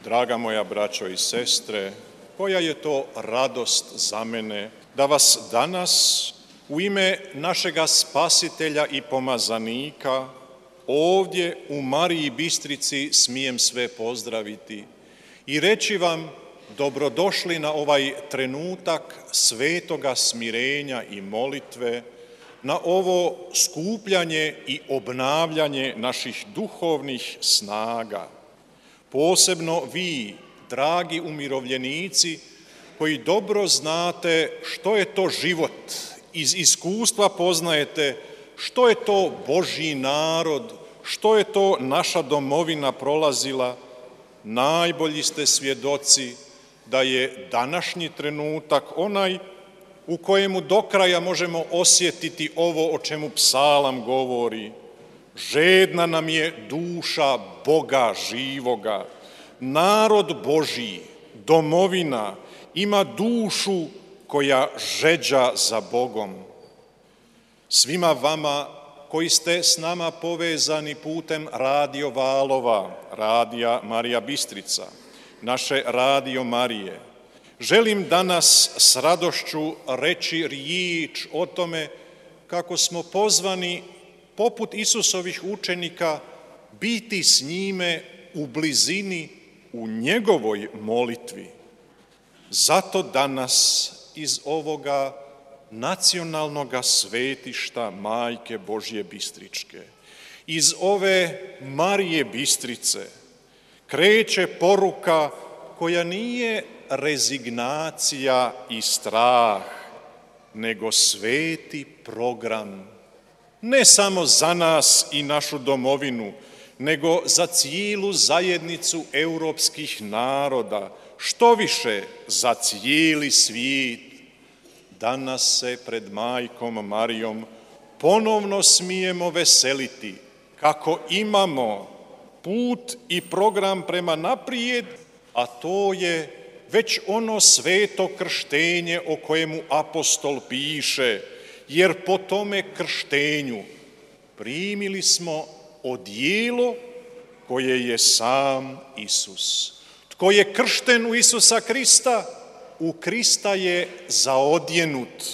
Draga moja braćo i sestre, koja je to radost za mene da vas danas u ime našega Spasitelja i Pomazanika ovdje u Mariji Bistrici smijem sve pozdraviti i reći vam dobrodošli na ovaj trenutak svetoga smirenja i molitve, na ovo skupljanje i obnavljanje naših duhovnih snaga. Posebno vi, dragi umirovljenici, koji dobro znate što je to život, iz iskustva poznajete što je to Božji narod, što je to naša domovina prolazila, najbolji ste svjedoci da je današnji trenutak onaj u kojemu do kraja možemo osjetiti ovo o čemu psalam govori. Žedna nam je duša Boga živoga. Narod Božji, domovina, ima dušu koja žeđa za Bogom. Svima vama koji ste s nama povezani putem radio valova, radija Marija Bistrica, naše radio Marije, želim danas s radošću reći riječ o tome kako smo pozvani poput Isusovih učenika biti s njime u blizini, u njegovoj molitvi. Zato danas iz ovoga nacionalnoga svetišta Majke Božje Bistričke, iz ove Marije Bistrice, kreće poruka koja nije rezignacija i strah, nego sveti program, ne samo za nas i našu domovinu, nego za cijelu zajednicu europskih naroda, što više za cijeli svijet. Danas se pred Majkom Marijom ponovno smijemo veseliti kako imamo put i program prema naprijed, a to je već ono sveto krštenje o kojemu apostol piše, jer po tome krštenju primili smo odijelo koje je sam Isus. Tko je kršten u Isusa Krista, u Krista je zaodjenut.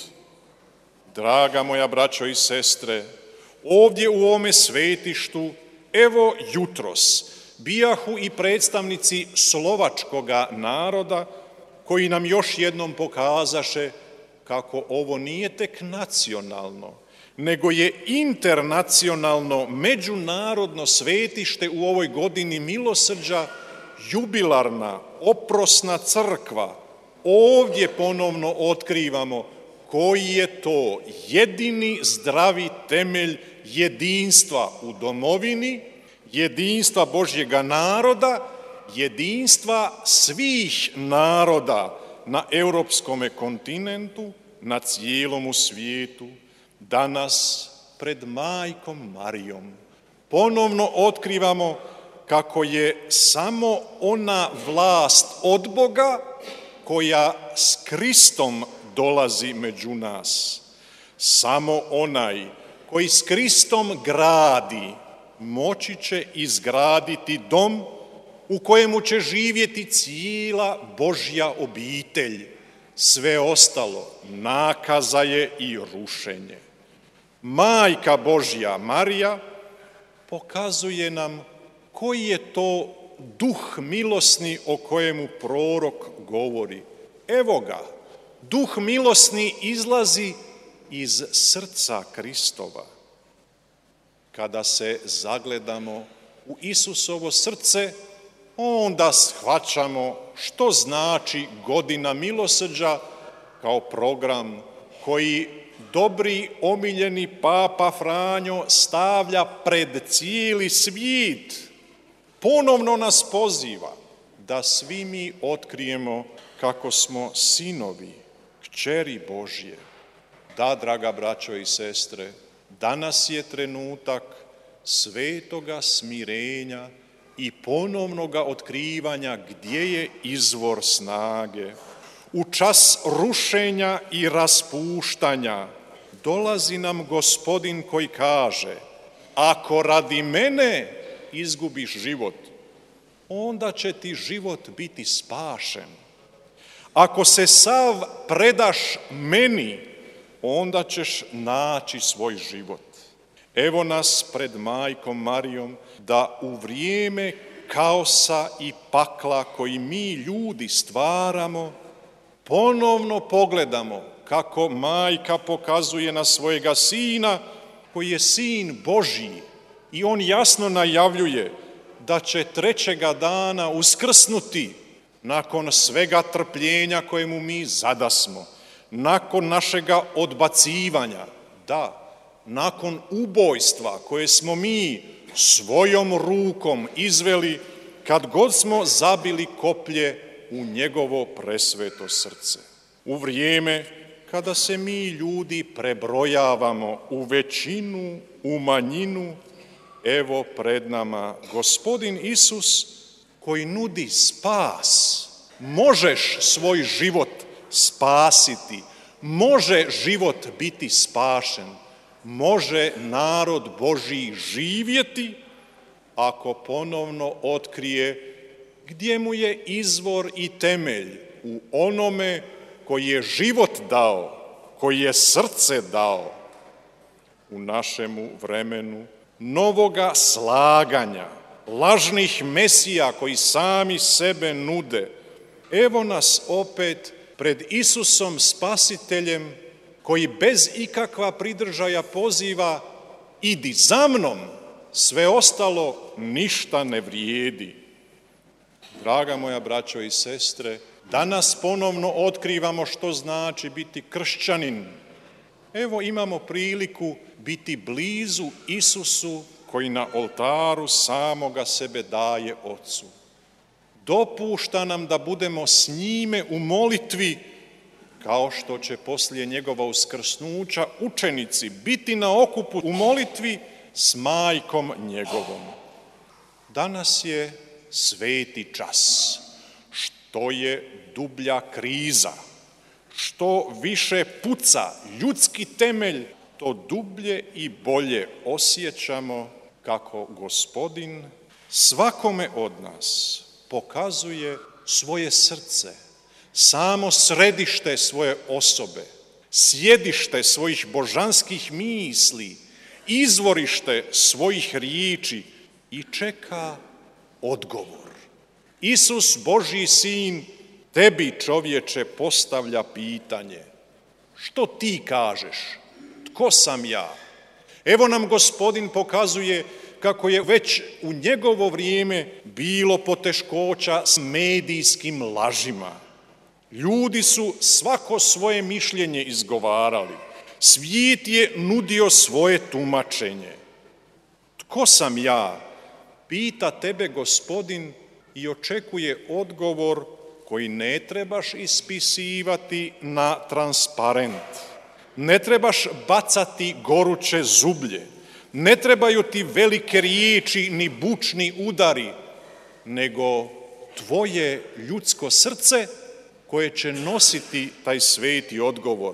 Draga moja braćo i sestre, ovdje u ovome svetištu, evo jutros, bijahu i predstavnici slovačkoga naroda, koji nam još jednom pokazaše kako ovo nije tek nacionalno, nego je internacionalno, međunarodno svetište u ovoj godini milosrđa, jubilarna, oprosna crkva. Ovdje ponovno otkrivamo koji je to jedini zdravi temelj jedinstva u domovini, jedinstva Božjega naroda, jedinstva svih naroda na europskome kontinentu, na cijelomu svijetu. Danas pred Majkom Marijom ponovno otkrivamo kako je samo ona vlast od Boga koja s Kristom dolazi među nas. Samo onaj koji s Kristom gradi, moći će izgraditi dom u kojemu će živjeti cijela Božja obitelj. Sve ostalo nakaza je i rušenje. Majka Božja Marija pokazuje nam koji je to duh milosni o kojemu prorok govori. Evo ga, duh milosni izlazi iz srca Kristova. Kada se zagledamo u Isusovo srce, onda shvaćamo što znači godina milosrđa kao program koji dobri omiljeni Papa Franjo stavlja pred cijeli svijet. Ponovno nas poziva da svi mi otkrijemo kako smo sinovi, kćeri Božje. Da, draga braćo i sestre, danas je trenutak svetoga smirenja i ponovnoga otkrivanja gdje je izvor snage. U čas rušenja i raspuštanja dolazi nam Gospodin koji kaže: ako radi mene izgubiš život, onda će ti život biti spašen. Ako se sav predaš meni, onda ćeš naći svoj život. Evo nas pred Majkom Marijom da u vrijeme kaosa i pakla koji mi ljudi stvaramo, ponovno pogledamo kako Majka pokazuje na svojega Sina, koji je Sin Božji, i on jasno najavljuje da će trećega dana uskrsnuti nakon svega trpljenja kojemu mi zadasmo, nakon našega odbacivanja, da, nakon ubojstva koje smo mi svojom rukom izveli kad god smo zabili koplje u njegovo presveto srce. U vrijeme kada se mi ljudi prebrojavamo u većinu, u manjinu, evo pred nama Gospodin Isus koji nudi spas. Možeš svoj život spasiti, može život biti spašen, može narod Božji živjeti ako ponovno otkrije gdje mu je izvor i temelj u onome koji je život dao, koji je srce dao. U našemu vremenu novoga slaganja, lažnih mesija koji sami sebe nude, evo nas opet pred Isusom Spasiteljem koji bez ikakva pridržaja poziva idi za mnom, sve ostalo ništa ne vrijedi. Draga moja braćo i sestre, danas ponovno otkrivamo što znači biti kršćanin. Evo imamo priliku biti blizu Isusu koji na oltaru samoga sebe daje Otcu. Dopušta nam da budemo s njime u molitvi, kao što će poslije njegova uskrsnuća učenici biti na okupu u molitvi s Majkom njegovom. Danas je sveti čas. Što je dublja kriza, što više puca ljudski temelj, to dublje i bolje osjećamo kako Gospodin svakome od nas pokazuje svoje srce, samo središte svoje osobe, sjedište svojih božanskih misli, izvorište svojih riječi i čeka odgovor. Isus, Božji Sin, tebi, čovječe, postavlja pitanje. Što ti kažeš? Tko sam ja? Evo nam Gospodin pokazuje kako je već u njegovo vrijeme bilo poteškoća s medijskim lažima. Ljudi su svako svoje mišljenje izgovarali. Svijet je nudio svoje tumačenje. Tko sam ja? Pita tebe Gospodin i očekuje odgovor koji ne trebaš ispisivati na transparent. Ne trebaš bacati goruće zublje. Ne trebaju ti velike riječi ni bučni udari, nego tvoje ljudsko srce koje će nositi taj sveti odgovor.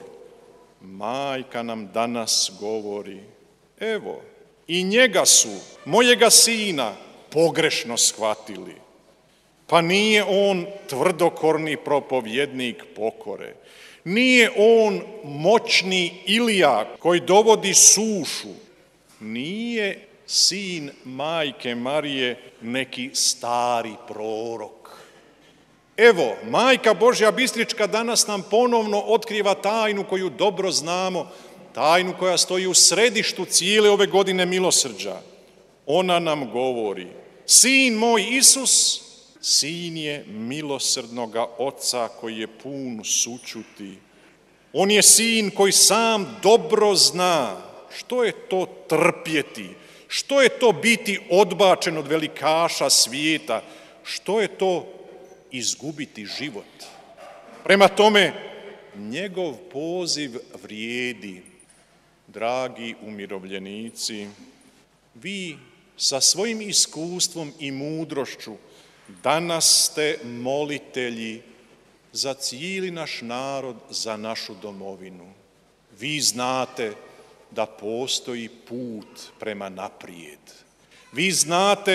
Majka nam danas govori, evo, i njega su, mojega sina, pogrešno shvatili. Pa nije on tvrdokorni propovjednik pokore. Nije on moćni Ilija koji dovodi sušu. Nije sin Majke Marije neki stari prorok. Evo, Majka Božja Bistrička danas nam ponovno otkriva tajnu koju dobro znamo, tajnu koja stoji u središtu cijele ove godine milosrđa. Ona nam govori, sin moj Isus, sin je milosrdnoga Oca koji je pun sućuti. On je sin koji sam dobro zna što je to trpjeti, što je to biti odbačen od velikaša svijeta, što je to izgubiti život. Prema tome, njegov poziv vrijedi. Dragi umirovljenici, vi sa svojim iskustvom i mudrošću danas ste molitelji za cijeli naš narod, za našu domovinu. Vi znate da postoji put prema naprijed. Vi znate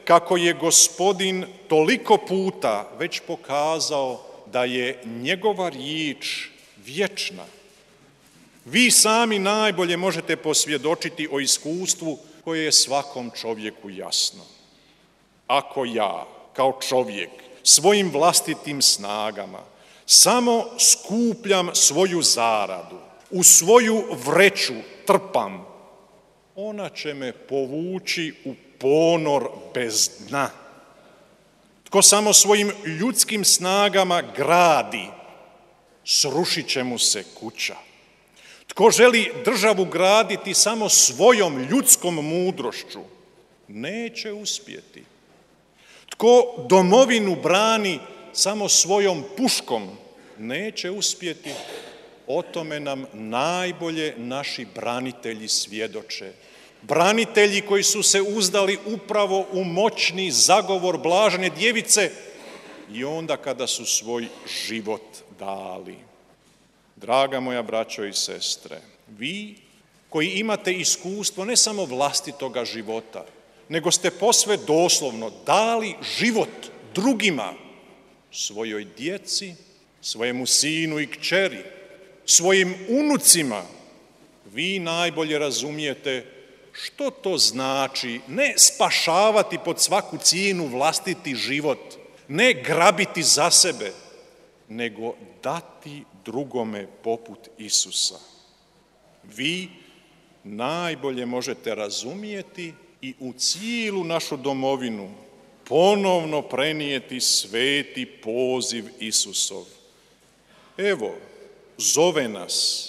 kako je Gospodin toliko puta već pokazao da je njegova riječ vječna. Vi sami najbolje možete posvjedočiti o iskustvu koje je svakom čovjeku jasno. Ako ja, kao čovjek, svojim vlastitim snagama samo skupljam svoju zaradu, u svoju vreću trpam, ona će me povući u ponor bez dna. Tko samo svojim ljudskim snagama gradi, srušit će mu se kuća. Tko želi državu graditi samo svojom ljudskom mudrošću, neće uspjeti. Tko domovinu brani samo svojom puškom, neće uspjeti. O tome nam najbolje naši branitelji svjedoče. Branitelji koji su se uzdali upravo u moćni zagovor blažene djevice i onda kada su svoj život dali. Draga moja braćo i sestre, vi koji imate iskustvo ne samo vlastitoga života, nego ste posve doslovno dali život drugima, svojoj djeci, svojemu sinu i kćeri, svojim unucima, vi najbolje razumijete što to znači ne spašavati pod svaku cijenu vlastiti život, ne grabiti za sebe, nego dati drugome poput Isusa. Vi najbolje možete razumijeti i u cijelu našu domovinu ponovno prenijeti sveti poziv Isusov. Evo, zove nas,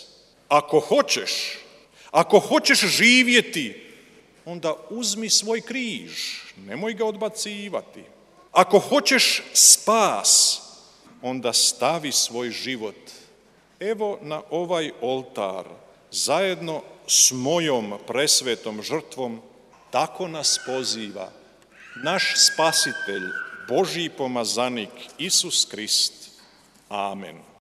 ako hoćeš živjeti, onda uzmi svoj križ, nemoj ga odbacivati. Ako hoćeš spas, onda stavi svoj život. Evo na ovaj oltar, zajedno s mojom presvetom žrtvom, tako nas poziva naš Spasitelj, Božji pomazanik, Isus Krist. Amen.